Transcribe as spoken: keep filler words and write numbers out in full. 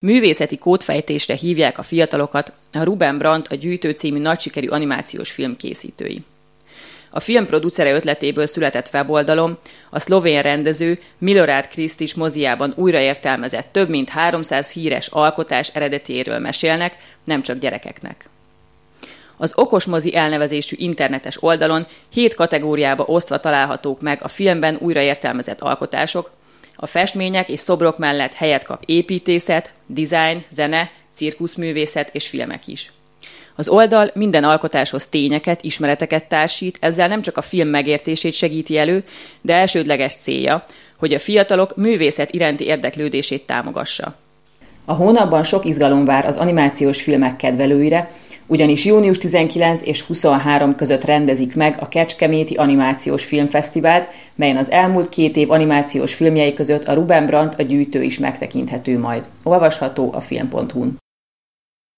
Művészeti kódfejtésre hívják a fiatalokat a Ruben Brandt a Gyűjtő című nagysikerű animációs film készítői. A film producere ötletéből született weboldalon a szlovén rendező Milorad Kristić moziában újraértelmezett több mint háromszáz híres alkotás eredetéről mesélnek, nem csak gyerekeknek. Az Okos Mozi elnevezésű internetes oldalon hét kategóriába osztva találhatók meg a filmben újraértelmezett alkotások, a festmények és szobrok mellett helyet kap építészet, design, zene, cirkuszművészet és filmek is. Az oldal minden alkotáshoz tényeket, ismereteket társít, ezzel nem csak a film megértését segíti elő, de elsődleges célja, hogy a fiatalok művészet iránti érdeklődését támogassa. A hónapban sok izgalom vár az animációs filmek kedvelőire, ugyanis június tizenkilencedike és huszonharmadika között rendezik meg a Kecskeméti Animációs Filmfesztivált, melyen az elmúlt két év animációs filmjei között a Ruben Brandt a Gyűjtő is megtekinthető majd. Olvasható a film pont hu-n.